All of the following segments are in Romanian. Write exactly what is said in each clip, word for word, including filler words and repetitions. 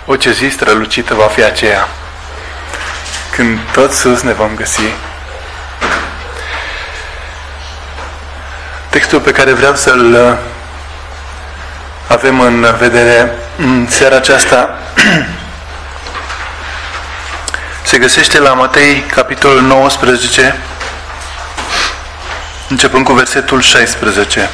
O, ce zi strălucită va fi aceea, când tot sus ne vom găsi. Textul pe care vreau să-l avem în vedere în seara aceasta se găsește la Matei, capitolul nouăsprezece, începând cu versetul șaisprezece.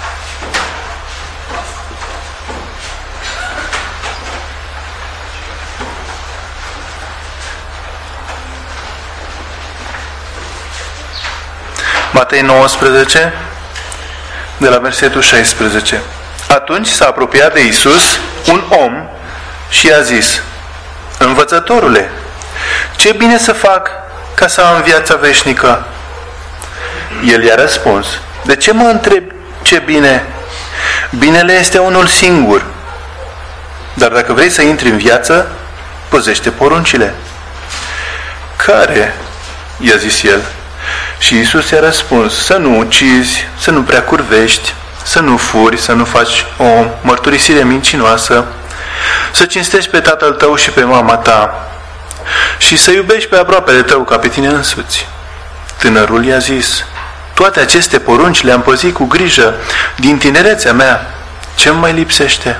Matei nouăsprezece, de la versetul șaisprezece. Atunci s-a apropiat de Iisus un om și i-a zis: Învățătorule, ce bine să fac ca să am viața veșnică? El i-a răspuns: De ce mă întrebi ce bine? Binele este unul singur. Dar dacă vrei să intri în viață, păzește poruncile. Care? I-a zis el. Și Iisus i-a răspuns: Să nu ucizi, să nu prea curvești, să nu furi, să nu faci o mărturisire mincinoasă, să cinstești pe tatăl tău și pe mama ta și să iubești pe aproapele tău ca pe tine însuți. Tânărul i-a zis: Toate aceste porunci le-am păzit cu grijă din tinerețea mea. Ce-mi mai lipsește?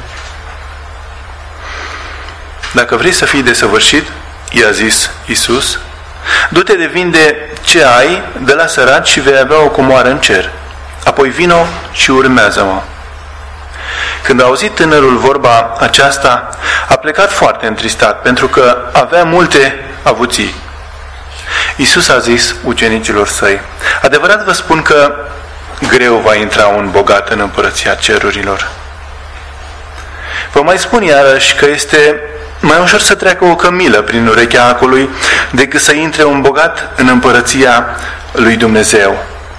Dacă vrei să fii desăvârșit, i-a zis Iisus, du-te de vinde ce ai de la săraci și vei avea o comoară în cer. Apoi vino și urmează-mă. Când a auzit tânărul vorba aceasta, a plecat foarte întristat, pentru că avea multe avuții. Iisus a zis ucenicilor săi: Adevărat vă spun că greu va intra un bogat în împărăția cerurilor. Vă mai spun iarăși că este mai ușor să treacă o cămilă prin urechea acului decât să intre un bogat în împărăția lui Dumnezeu.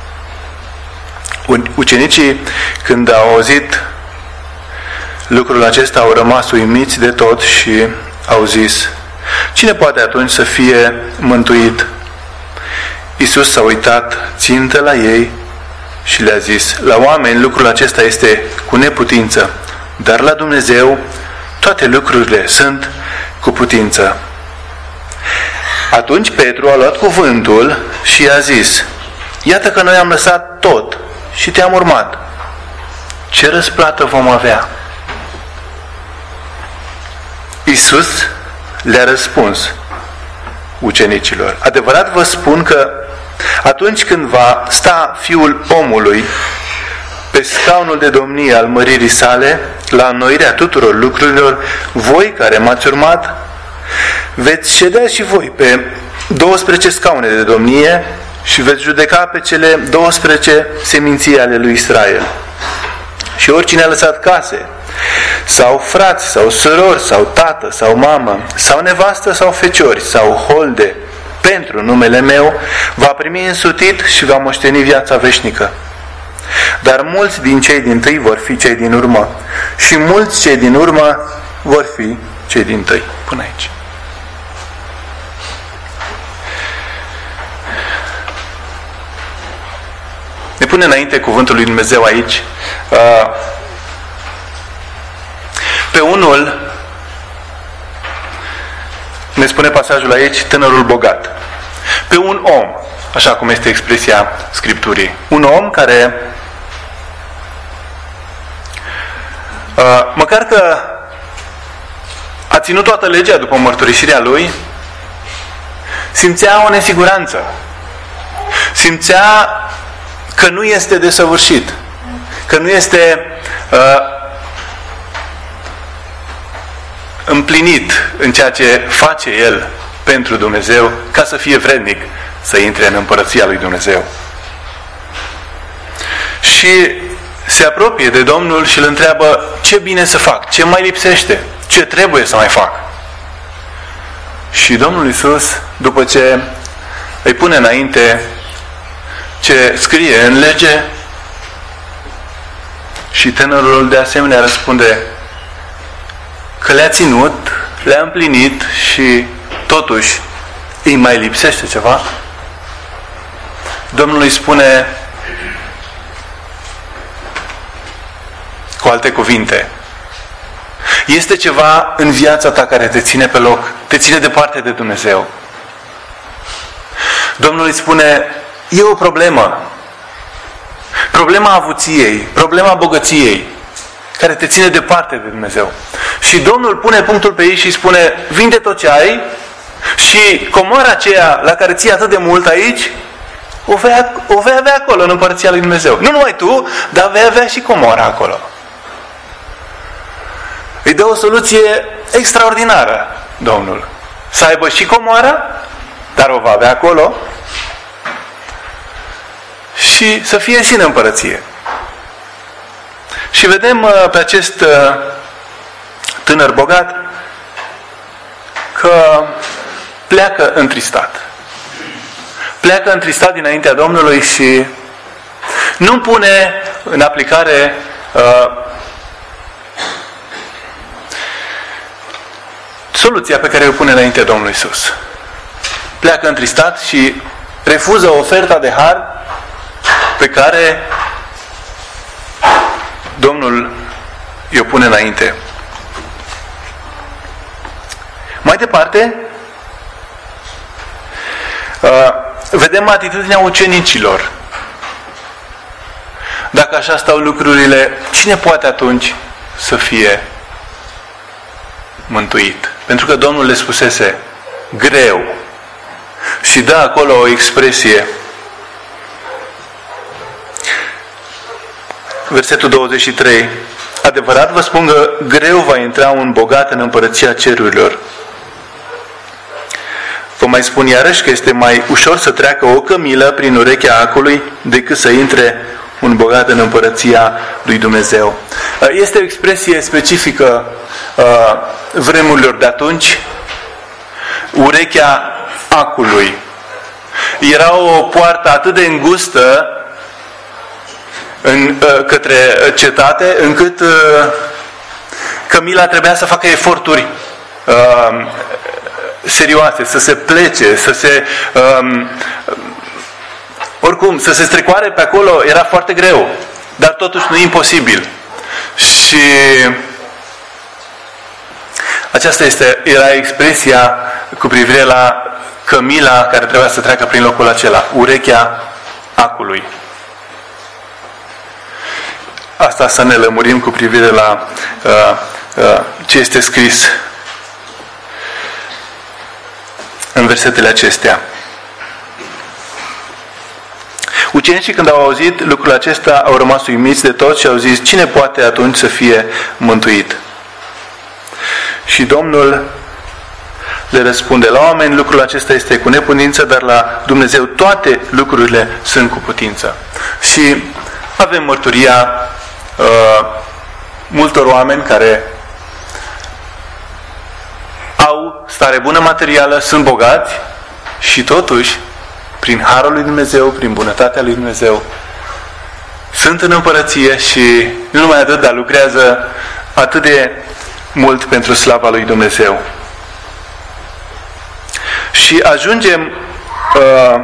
Ucenicii, când au auzit lucrul acesta, au rămas uimiți de tot și au zis: Cine poate atunci să fie mântuit? Iisus s-a uitat țintă la ei și le-a zis: La oameni lucrul acesta este cu neputință, dar la Dumnezeu toate lucrurile sunt cu putință. Atunci Petru a luat cuvântul și i-a zis: Iată că noi am lăsat tot și te-am urmat. Ce răsplată vom avea? Iisus le-a răspuns ucenicilor: Adevărat vă spun că atunci când va sta Fiul omului pe scaunul de domnie al măririi sale, la înnoirea tuturor lucrurilor, voi care m-ați urmat, veți ședea și voi pe douăsprezece scaune de domnie și veți judeca pe cele douăsprezece seminții ale lui Israel. Și oricine a lăsat case, sau frați, sau surori, sau tată, sau mamă, sau nevastă, sau feciori, sau holde, pentru numele meu, va primi însutit și va moșteni viața veșnică. Dar mulți din cei dintâi vor fi cei din urmă și mulți cei din urmă vor fi cei dintâi. Până aici. Ne pune înainte cuvântul lui Dumnezeu aici. Pe unul, ne spune pasajul aici, tânărul bogat. Pe un om, așa cum este expresia Scripturii. Un om care, măcar că a ținut toată legea după mărturisirea lui, simțea o nesiguranță. Simțea că nu este desăvârșit. Că nu este uh, împlinit în ceea ce face el pentru Dumnezeu, ca să fie vrednic să intre în împărăția lui Dumnezeu. Și se apropie de Domnul și îl întreabă: ce bine să fac? Ce mai lipsește? Ce trebuie să mai fac? Și Domnul Iisus, după ce îi pune înainte ce scrie în lege, și tânărul de asemenea răspunde că le-a ținut, le-a împlinit și totuși îi mai lipsește ceva, Domnul îi spune cu alte cuvinte: Este ceva în viața ta care te ține pe loc, te ține departe de Dumnezeu. Domnul îi spune, e o problemă. Problema avuției, problema bogăției, care te ține departe de Dumnezeu. Și Domnul pune punctul pe ei și spune, vinde tot ce ai și comoara aceea la care ții atât de mult aici, o vei, o vei avea acolo în împărăția lui Dumnezeu. Nu numai tu, dar vei avea și comoara acolo. Îi dă o soluție extraordinară, Domnul. Să aibă și comoara, dar o va avea acolo, și să fie și în împărăție. Și vedem pe acest tânăr bogat că pleacă întristat. Pleacă întristat dinaintea Domnului și nu pune în aplicare uh, soluția pe care o pune înaintea Domnului Iisus. Pleacă întristat și refuză oferta de har pe care Domnul i-o pune înainte. Mai departe, uh, vedem atitudinea ucenicilor. Dacă așa stau lucrurile, cine poate atunci să fie mântuit? Pentru că Domnul le spusese greu și dă acolo o expresie. Versetul douăzeci și trei. Adevărat vă spun că greu va intra un bogat în împărăția cerurilor. Vă mai spun iarăși că este mai ușor să treacă o cămilă prin urechea acului decât să intre un bogat în împărăția lui Dumnezeu. Este o expresie specifică vremurilor de atunci. Urechea acului. Era o poartă atât de îngustă în, către cetate, încât cămila trebuia să facă eforturi uh, serioase, să se plece, să se um, oricum, să se strecoare pe acolo era foarte greu, dar totuși nu imposibil. Și aceasta este, era expresia cu privire la cămila care trebuia să treacă prin locul acela, urechea acului. Asta să ne lămurim cu privire la uh, uh, ce este scris în versetele acestea. Ucenicii, când au auzit lucrul acesta, au rămas uimiți de tot și au zis, cine poate atunci să fie mântuit? Și Domnul le răspunde, la oameni lucrul acesta este cu neputință, dar la Dumnezeu toate lucrurile sunt cu putință. Și avem mărturia uh, multor oameni care au stare bună materială, sunt bogați și totuși, prin harul lui Dumnezeu, prin bunătatea lui Dumnezeu, sunt în împărăție și nu numai atât, dar lucrează atât de mult pentru slava lui Dumnezeu. Și ajungem uh,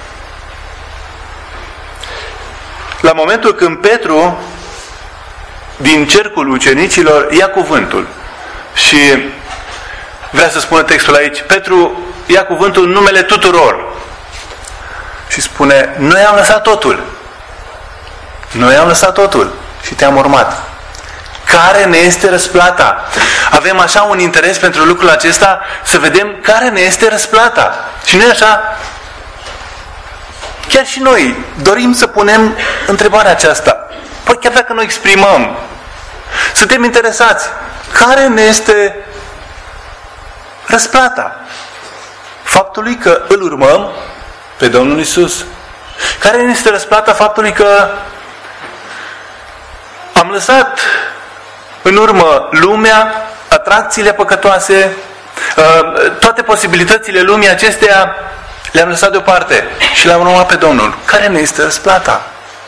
la momentul când Petru, din cercul ucenicilor, ia cuvântul. Și vrea să spună textul aici, Petru ia cuvântul în numele tuturor. Și spune, noi am lăsat totul. Noi am lăsat totul și te-am urmat. Care ne este răsplata? Avem așa un interes pentru lucrul acesta, să vedem care ne este răsplata. Și nu e așa? Chiar și noi dorim să punem întrebarea aceasta. Păi chiar dacă nu exprimăm, suntem interesați. Care ne este răsplata faptului că îl urmăm pe Domnul Iisus? Care ne este răsplata faptului că am lăsat în urmă lumea, atracțiile păcătoase, toate posibilitățile lumii acesteia le-am lăsat deoparte și le-am urmat pe Domnul? Care ne este răsplata?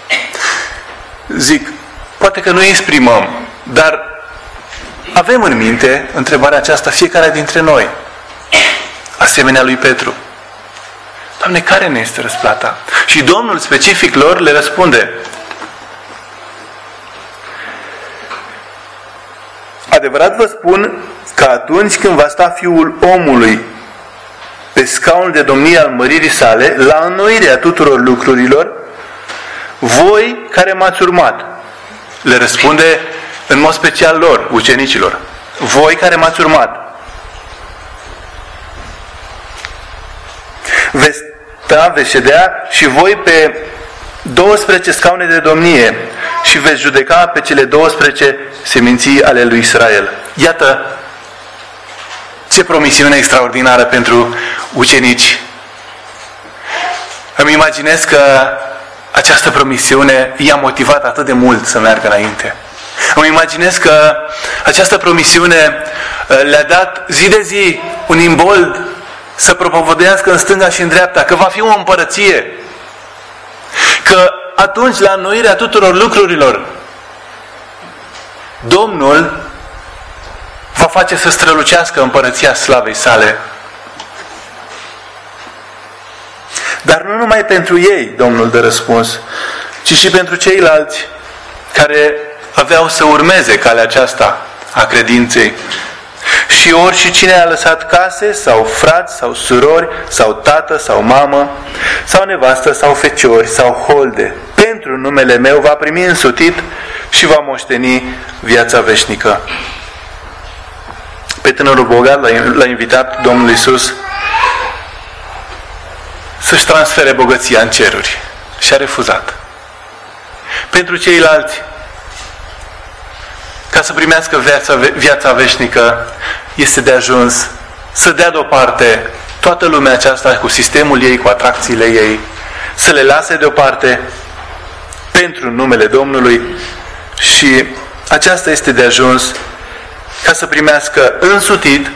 Zic, poate că nu exprimăm, dar avem în minte întrebarea aceasta fiecare dintre noi, asemenea lui Petru. Doamne, care ne este răsplata? Și Domnul specific lor le răspunde, Adevărat vă spun că atunci când va sta Fiul omului pe scaunul de domnie al măririi sale, la înnoirea tuturor lucrurilor, voi care m-ați urmat, le răspunde în mod special lor, ucenicilor, voi care m-ați urmat, veți sta, veți ședea și voi pe douăsprezece scaune de domnie și veți judeca pe cele douăsprezece seminții ale lui Israel. Iată ce promisiune extraordinară pentru ucenici. Îmi imaginez că această promisiune i-a motivat atât de mult să meargă înainte. Îmi imaginez că această promisiune le-a dat zi de zi un imbold să propovăduiască în stânga și în dreapta, că va fi o împărăție, că atunci, la înnoirea tuturor lucrurilor, Domnul va face să strălucească împărăția slavei sale. Dar nu numai pentru ei Domnul dă răspuns, ci și pentru ceilalți care aveau să urmeze calea aceasta a credinței. Și ori și cine a lăsat case, sau frați, sau surori, sau tată, sau mamă, sau nevastă, sau feciori, sau holde, pentru numele meu va primi însutit și va moșteni viața veșnică. Pe tânărul bogat l-a invitat Domnul Iisus să-și transfere bogăția în ceruri și a refuzat. Pentru ceilalți, ca să primească viața, viața veșnică, este de ajuns să dea deoparte toată lumea aceasta cu sistemul ei, cu atracțiile ei, să le lase deoparte pentru numele Domnului și aceasta este de ajuns ca să primească însutit.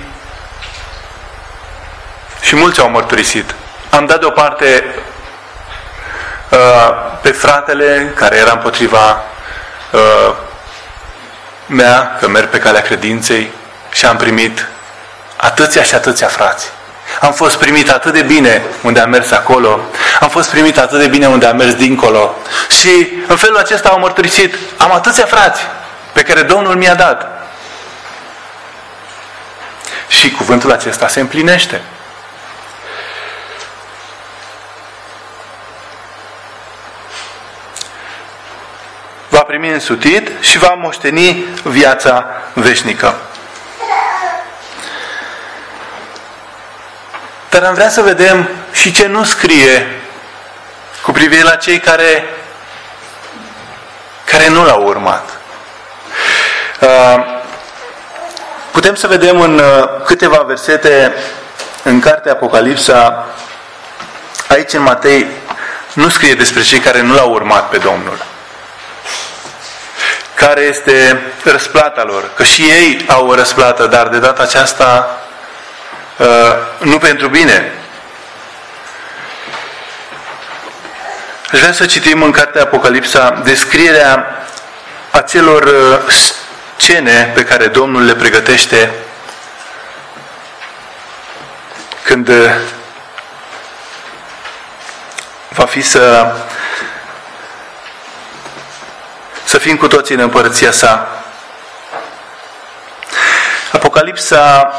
Și mulți au mărturisit. Am dat deoparte uh, pe fratele care era împotriva uh, mea, că merg pe calea credinței, și am primit atâția și atâția frați. Am fost primit atât de bine unde am mers acolo, am fost primit atât de bine unde am mers dincolo și în felul acesta au mărturisit, am atâția frați pe care Domnul mi-a dat. Și cuvântul acesta se împlinește. Va primi însutit și va moșteni viața veșnică. Dar am vrea să vedem și ce nu scrie cu privire la cei care, care nu l-au urmat. Putem să vedem în câteva versete în cartea Apocalipsa, aici în Matei, nu scrie despre cei care nu l-au urmat pe Domnul. Care este răsplata lor? Că și ei au o răsplată, dar de data aceasta uh, nu pentru bine. Aș vrea să citim în cartea Apocalipsa descrierea acelor uh, scene pe care Domnul le pregătește când uh, va fi să să fim cu toții în împărăția sa. Apocalipsa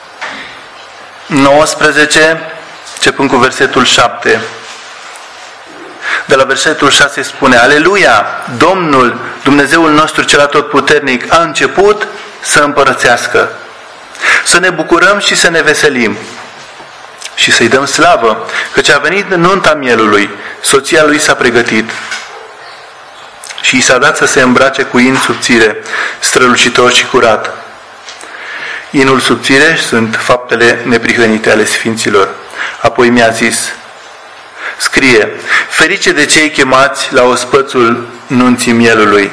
nouăsprezece, începând cu versetul șapte. De la versetul șase spune: Aleluia! Domnul, Dumnezeul nostru cel atotputernic, a început să împărățească. Să ne bucurăm și să ne veselim și să-i dăm slavă, căci a venit în nunta mielului, soția lui s-a pregătit. Și i s-a dat să se îmbrace cu in subțire, strălucitor și curat. Inul subțire sunt faptele neprihănite ale sfinților. Apoi mi-a zis, scrie, ferice de cei chemați la ospățul nunții mielului.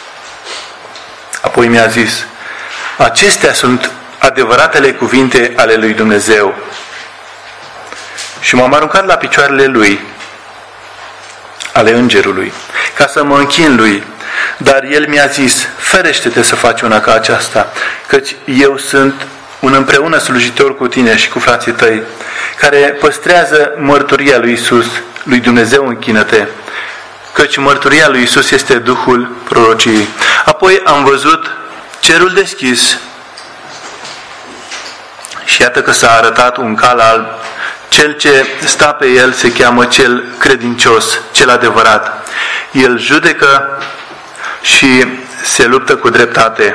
Apoi mi-a zis, acestea sunt adevăratele cuvinte ale lui Dumnezeu. Și m-am aruncat la picioarele lui, ale îngerului, ca să mă închin lui. Dar el mi-a zis, ferește-te să faci una ca aceasta, căci eu sunt un împreună slujitor cu tine și cu frații tăi, care păstrează mărturia lui Iisus, lui Dumnezeu închină-te, căci mărturia lui Iisus este Duhul prorociei. Apoi am văzut cerul deschis și iată că s-a arătat un cal alb. Cel ce stă pe el se cheamă cel credincios, cel adevărat. El judecă și se luptă cu dreptate.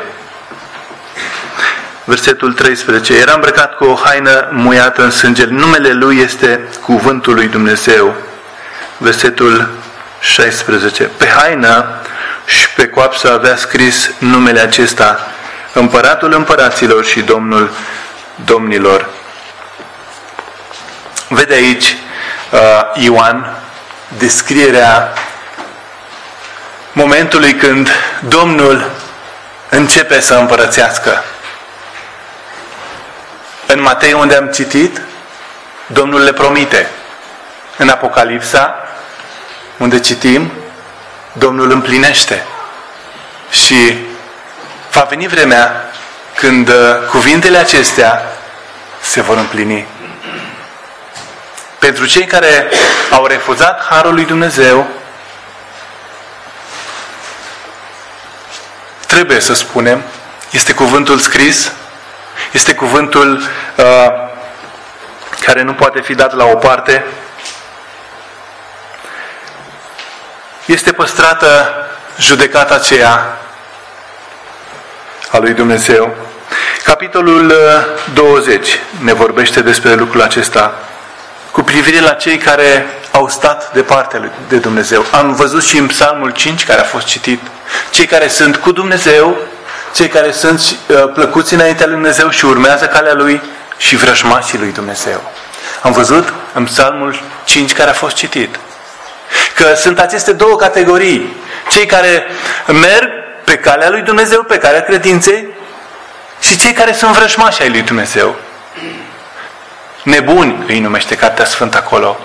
Versetul treisprezece. Era îmbrăcat cu o haină muiată în sânge. Numele lui este Cuvântul lui Dumnezeu. Versetul șaisprezece. Pe haină și pe coapsă avea scris numele acesta: Împăratul împăraților și Domnul domnilor. Vede aici uh, Ioan descrierea momentului când Domnul începe să împărățească. În Matei, unde am citit, Domnul le promite. În Apocalipsa, unde citim, Domnul împlinește. Și va veni vremea când cuvintele acestea se vor împlini. Pentru cei care au refuzat harul lui Dumnezeu, trebuie să spunem, este cuvântul scris, este cuvântul uh, care nu poate fi dat la o parte, este păstrată judecata aceea a lui Dumnezeu. Capitolul douăzeci ne vorbește despre lucrul acesta cu privire la cei care au stat departe de Dumnezeu. Am văzut și în Psalmul cinci, care a fost citit, cei care sunt cu Dumnezeu, cei care sunt uh, plăcuți înaintea lui Dumnezeu și urmează calea lui, și vrăjmașii lui Dumnezeu. Am văzut în Psalmul cinci, care a fost citit, că sunt aceste două categorii: cei care merg pe calea lui Dumnezeu, pe calea credinței, și cei care sunt vrăjmași ai lui Dumnezeu. Nebuni îi numește Cartea Sfântă acolo.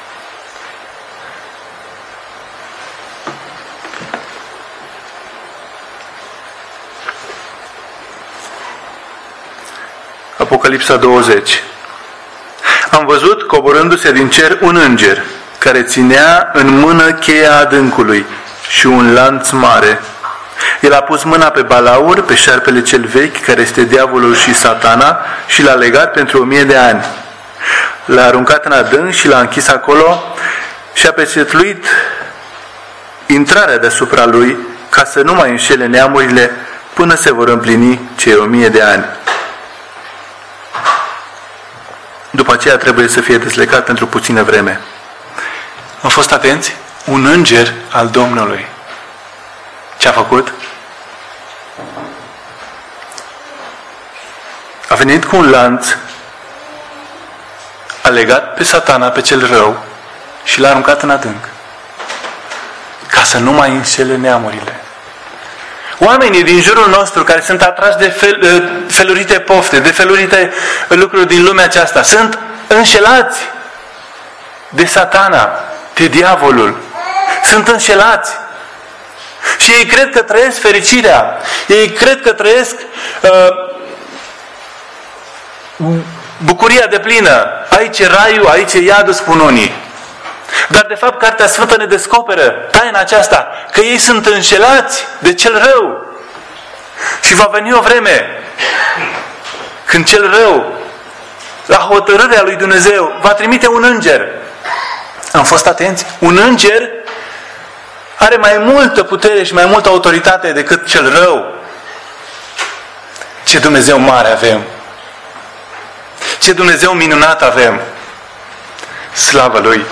Apocalipsa douăzeci. Am văzut coborându-se din cer un înger care ținea în mână cheia adâncului și un lanț mare. El a pus mâna pe balaur, pe șarpele cel vechi, care este diavolul și Satana, și l-a legat pentru o mie de ani. L-a aruncat în adânc și l-a închis acolo și a pecetluit intrarea deasupra lui, ca să nu mai înșele neamurile până se vor împlini cei o mie de ani. După aceea trebuie să fie deslegat pentru puțină vreme. Am fost atenți? Un înger al Domnului. Ce a făcut? A venit cu un lanț, a legat pe Satana, pe cel rău, și l-a aruncat în adânc, ca să nu mai înșele neamurile. Oamenii din jurul nostru care sunt atrași de fel, felurite pofte, de felurite lucruri din lumea aceasta, sunt înșelați de Satana, de diavolul. Sunt înșelați. Și ei cred că trăiesc fericirea. Ei cred că trăiesc uh, bucuria deplină. Aici e raiul, aici e iadul, spun unii. Dar de fapt Cartea Sfântă ne descoperă taina aceasta, că ei sunt înșelați de cel rău. Și va veni o vreme când cel rău, la hotărârea lui Dumnezeu, va trimite un înger. Am fost atenți? Un înger are mai multă putere și mai multă autoritate decât cel rău. Ce Dumnezeu mare avem! Ce Dumnezeu minunat avem! Slavă Lui!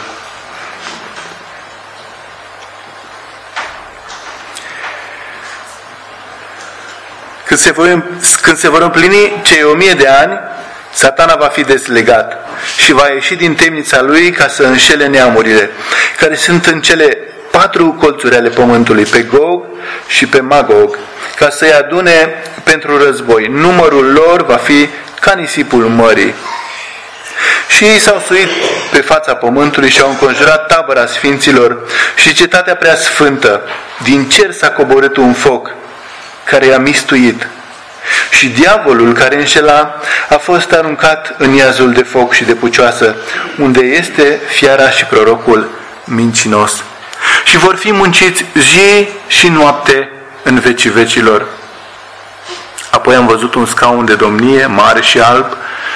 Când se vor, când se vor împlini cei o mie de ani, Satana va fi deslegat și va ieși din temnița lui ca să înșele neamurile, care sunt în cele patru colțuri ale pământului, pe Gog și pe Magog, ca să-i adune pentru război. Numărul lor va fi ca nisipul mării. Și ei s-au suit pe fața pământului și au înconjurat tabăra sfinților și cetatea prea sfântă. Din cer s-a coborât un foc care i-a mistuit. Și diavolul care înșela a fost aruncat în iazul de foc și de pucioasă, unde este fiara și prorocul mincinos. Și vor fi munciți zi și noapte în vecii vecilor. Apoi am văzut un scaun de domnie, mare și alb,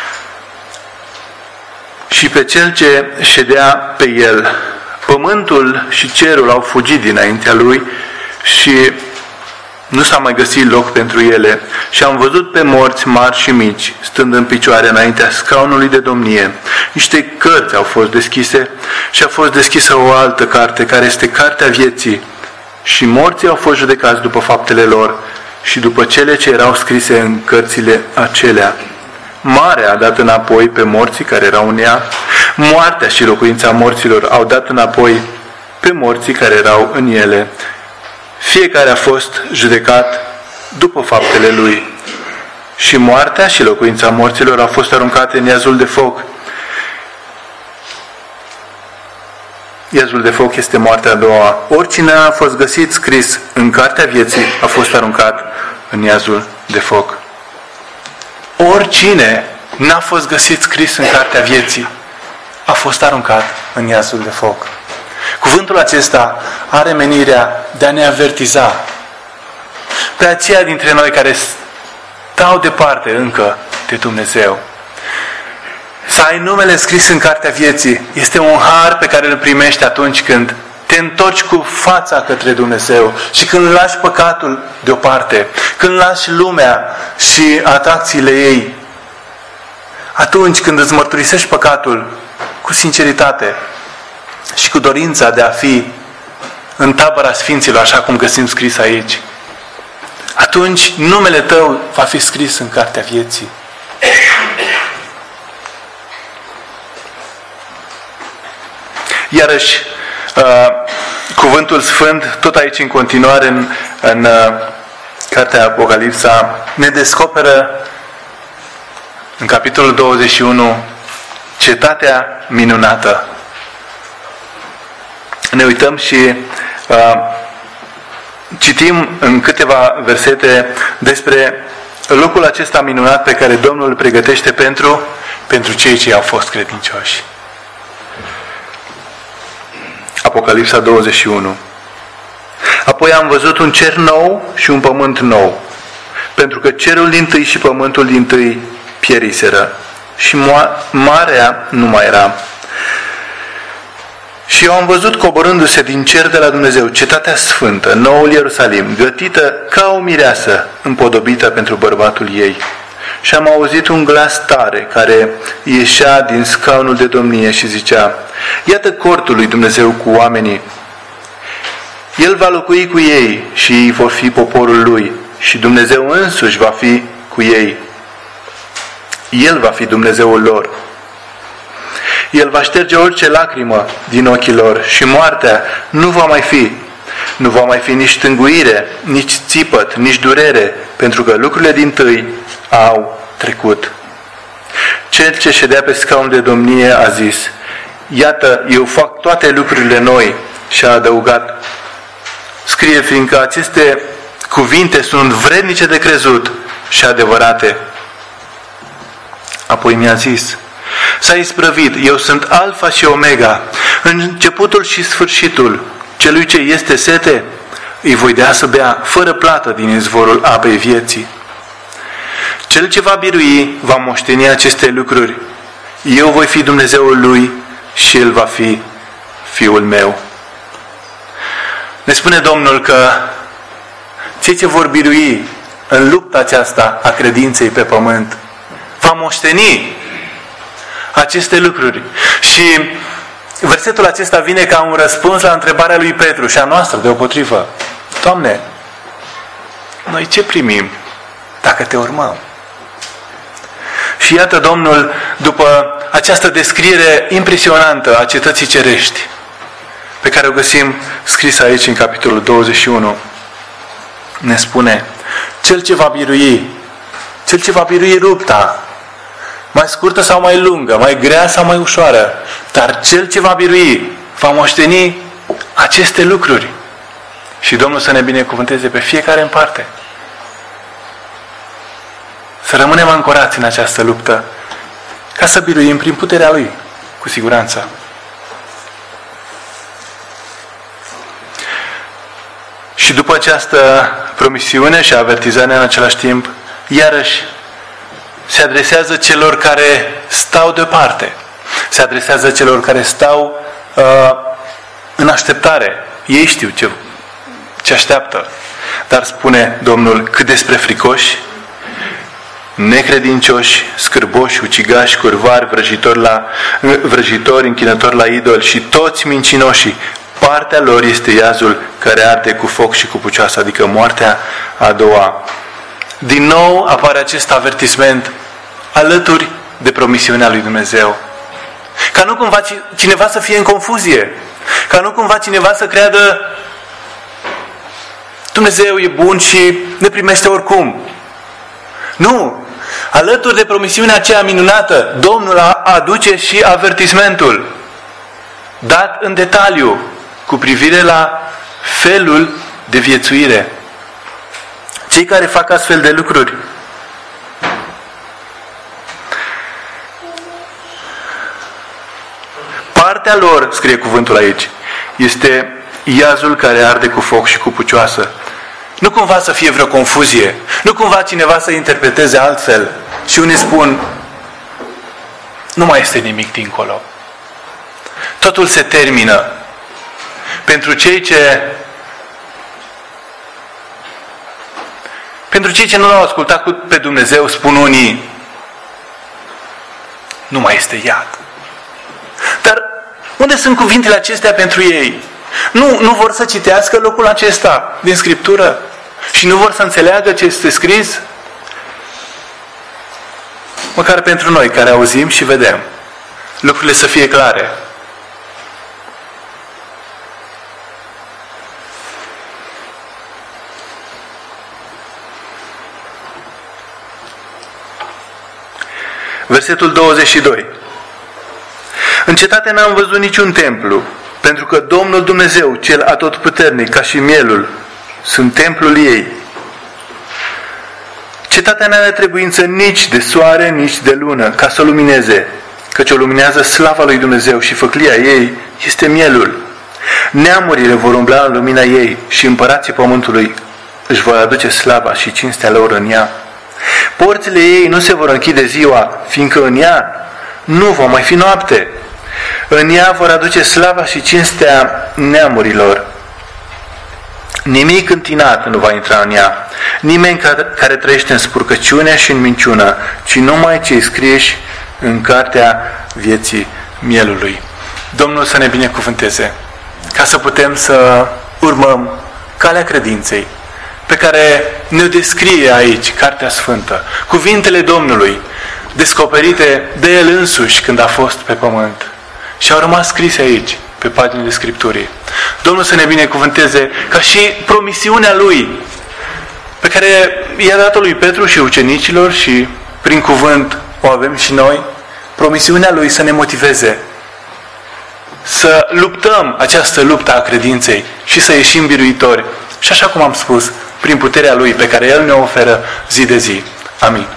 și pe cel ce ședea pe el. Pământul și cerul au fugit dinaintea lui și nu s-a mai găsit loc pentru ele. Și am văzut pe morți mari și mici, stând în picioare înaintea scaunului de domnie. Niște cărți au fost deschise și a fost deschisă o altă carte, care este cartea vieții. Și morții au fost judecați după faptele lor și după cele ce erau scrise în cărțile acelea. Marea a dat înapoi pe morții care erau în ea. Moartea și locuința morților au dat înapoi pe morții care erau în ele. Fiecare a fost judecat după faptele lui. Și moartea și locuința morților au fost aruncate în iazul de foc. Iazul de foc este moartea a doua. Oricine a fost găsit scris în cartea vieții a fost aruncat în iazul de foc. Oricine n-a fost găsit scris în cartea vieții a fost aruncat în iazul de foc. Cuvântul acesta are menirea de a ne avertiza pe aceia dintre noi care stau departe încă de Dumnezeu. Să ai numele scris în cartea vieții este un har pe care îl primești atunci când te întorci cu fața către Dumnezeu și când lași păcatul deoparte, când lași lumea și atracțiile ei, atunci când îți mărturisești păcatul cu sinceritate și cu dorința de a fi în tabăra Sfinților, așa cum găsim scris aici, atunci numele tău va fi scris în cartea vieții. Iarăși, uh, cuvântul Sfânt, tot aici în continuare, în, în uh, cartea Apocalipsa, ne descoperă în capitolul douăzeci și unu cetatea minunată. Ne uităm și uh, citim în câteva versete despre lucrul acesta minunat pe care Domnul îl pregătește pentru, pentru cei ce au fost credincioși. Apocalipsa douăzeci și unu. Apoi am văzut un cer nou și un pământ nou, pentru că cerul dintâi și pământul dintâi pieriseră și marea nu mai era. Și eu am văzut coborându-se din cer de la Dumnezeu cetatea sfântă, noul Ierusalim, gătită ca o mireasă împodobită pentru bărbatul ei. Și am auzit un glas tare care ieșea din scaunul de domnie și zicea: iată cortul lui Dumnezeu cu oamenii. El va locui cu ei și ei vor fi poporul lui și Dumnezeu însuși va fi cu ei. El va fi Dumnezeul lor. El va șterge orice lacrimă din ochii lor și moartea nu va mai fi. Nu va mai fi nici tânguire, nici țipăt, nici durere, pentru că lucrurile dintâi au trecut. Cel ce ședea pe scaun de domnie a zis: iată, eu fac toate lucrurile noi, și a adăugat: scrie, fiindcă aceste cuvinte sunt vrednice de crezut și adevărate. Apoi mi-a zis: s-a isprăvit, eu sunt Alfa și Omega, începutul și sfârșitul. Celui ce este sete, îi voi dea să bea fără plată din izvorul apei vieții. Cel ce va birui va moșteni aceste lucruri. Eu voi fi Dumnezeul lui și el va fi fiul meu. Ne spune Domnul că cei ce vor birui în lupta aceasta a credinței pe pământ va moșteni aceste lucruri. Și versetul acesta vine ca un răspuns la întrebarea lui Petru și a noastră deopotrivă: Doamne, noi ce primim dacă te urmăm? Și iată Domnul, după această descriere impresionantă a cetății cerești, pe care o găsim scrisă aici în capitolul douăzeci și unu, ne spune: cel ce va birui, cel ce va birui lupta, mai scurtă sau mai lungă, mai grea sau mai ușoară, dar cel ce va birui va moșteni aceste lucruri. Și Domnul să ne binecuvânteze pe fiecare în parte. Să rămânem ancorați în această luptă, ca să biruim prin puterea Lui, cu siguranță. Și după această promisiune și avertizare în același timp, iarăși se adresează celor care stau deoparte. Se adresează celor care stau uh, în așteptare. Ei știu ce, ce așteaptă. Dar spune Domnul, cât despre fricoși, necredincioși, scârboși, ucigași, curvari, vrăjitori, la, vrăjitori, închinători la idol și toți mincinoșii, partea lor este iazul care arde cu foc și cu pucioasă, adică moartea a doua. Din nou apare acest avertisment alături de promisiunea lui Dumnezeu. Ca nu cumva cineva să fie în confuzie. Ca nu cumva cineva să creadă Dumnezeu e bun și ne primește oricum. Nu! Alături de promisiunea aceea minunată, Domnul aduce și avertismentul dat în detaliu cu privire la felul de viețuire. Cei care fac astfel de lucruri partea lor, scrie cuvântul aici, este iazul care arde cu foc și cu pucioasă. Nu cumva să fie vreo confuzie, nu cumva cineva să interpreteze altfel și unii spun nu mai este nimic dincolo. Totul se termină. Pentru cei ce pentru cei ce nu l-au ascultat pe Dumnezeu, spun unii, nu mai este iad. Dar unde sunt cuvintele acestea pentru ei? Nu, nu vor să citească locul acesta din Scriptură și nu vor să înțeleagă ce este scris? Măcar pentru noi care auzim și vedem, lucrurile să fie clare. Versetul douăzeci și doi. În cetate n-am văzut niciun templu, pentru că Domnul Dumnezeu, Cel Atotputernic, ca și mielul, sunt templul ei. Cetatea n-are trebuință nici de soare, nici de lună, ca să lumineze, căci o luminează slava lui Dumnezeu și făclia ei este mielul. Neamurile vor umbla în lumina ei și împărații pământului își vor aduce slava și cinstea lor în ea. Porțile ei nu se vor închide ziua, fiindcă în ea nu va mai fi noapte. În ea vor aduce slava și cinstea neamurilor. Nimic întinat nu va intra în ea, nimeni care trăiește în spurcăciune și în minciună, ci numai cei scriși în cartea vieții mielului. Domnul să ne binecuvânteze, ca să putem să urmăm calea credinței, pe care ne descrie aici Cartea Sfântă, cuvintele Domnului, descoperite de El însuși când a fost pe pământ și au rămas scrise aici, pe paginile Scripturii. Domnul să ne binecuvânteze ca și promisiunea Lui, pe care i-a dat-o lui Petru și ucenicilor și prin cuvânt o avem și noi, promisiunea Lui să ne motiveze să luptăm această luptă a credinței și să ieșim biruitori. Și așa cum am spus, prin puterea Lui pe care El ne oferă zi de zi. Amin.